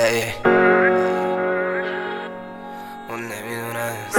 اون نمیدونست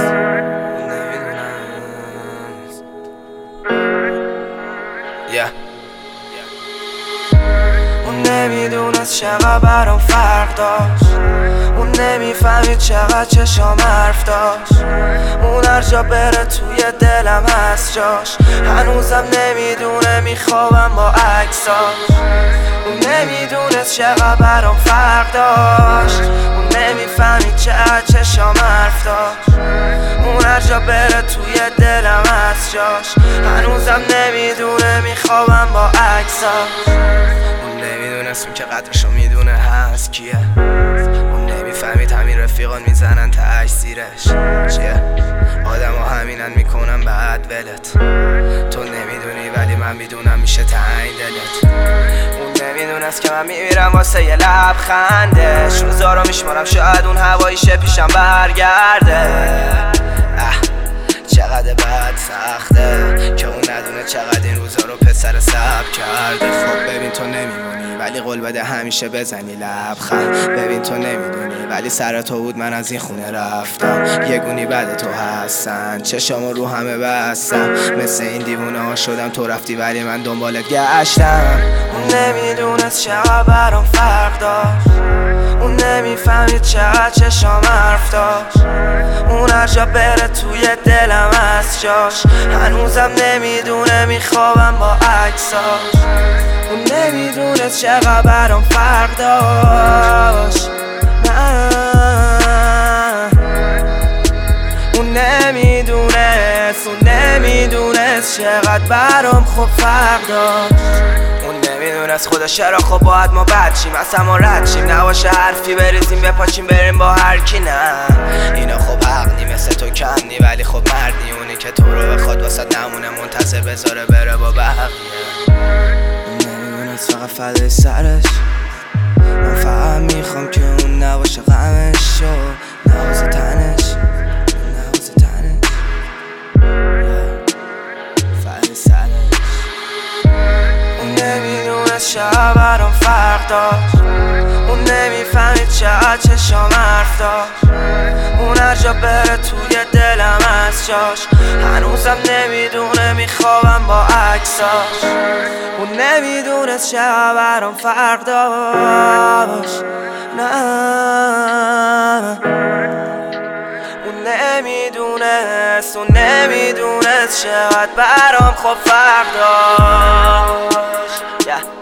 اون نمیدونست چقدر برام فرق داشت. اون نمیفهمید چقدر چشام حرف داشت. اون هر جا بره توی دلم هست جاش. هنوزم نمیدونه میخوابم با عکساش. اون نمیدونست چقدر برام فرق داشت. اون نمیفهمید چقدر چشام حرف داشت. اون هر جا بره توی دلم هست جاش. هنوزم نمیدونه میخوابم با عکساش. اون نمیدونست اون که قدرشو میدونه هست کیه. اون نمیفهمید همین رفیقان میزنن تهش زیرش چیه. آدم ها همینن میکنن بعد ولت. تو نمیدونی ولی من میدونم میشه تنگ دلت. اون نمیدونست که من میمیرم واسه یه لبخندش. روزا رو میشمارم شاید اون هواییشه پیشم برگرده. چقدر بد سخته که اون ندونه چقدر این روزا رو پسر سب کرده. خب ببین تو نمیمونی ولی قول بده همیشه بزنی لبخند. ببین تو نمیدونی ولی سر تو بود من از این خونه رفتم. یه گونی بعد تو هستن چشامو رو همه بستم. مثل این دیوونه ها شدم تو رفتی ولی من دنبالت گشتم. اون نمیدونست چقدر برام فرق داشت. اون نمیفهمید چقدر چشام حرف داشت. اون هر جا بره توی دلم هست جاش. هنوزم نمیدونه میخوابم با عکساش. اون نمیدونست چقدر برام فرق داشت. اون نمیدونست چقدر برام خوب فرق داشت. اون نمیدونست خدا چرا خب باید ما بد شیم اصلا ما رد شیم. نباشه حرفی بریزیم بپاچیم بریم با هر کی. نه اینا خب حق نی مثل تو کم نی ولی خب مردی. اونی که تو رو بخواد واسه نمونه منتظر بذاره بره با بقیه. اون نمیدونست فقط فدای سرش. من فقط میخوام که اون نباشه غمش و نوازه تنش. فدای سرش. اون نمیدونست چقدر برام فرق داشت. اون نمیفهمید چقدر چشام حرف داشت. اون هر جا بره توی دلم هست جاش. هنوزم نمیدونه میخوابم با عکساش. اون نمیدونست چقدر برام فرق داشت. نه اون نمیدونست چقدر برام خوب فرق داشت.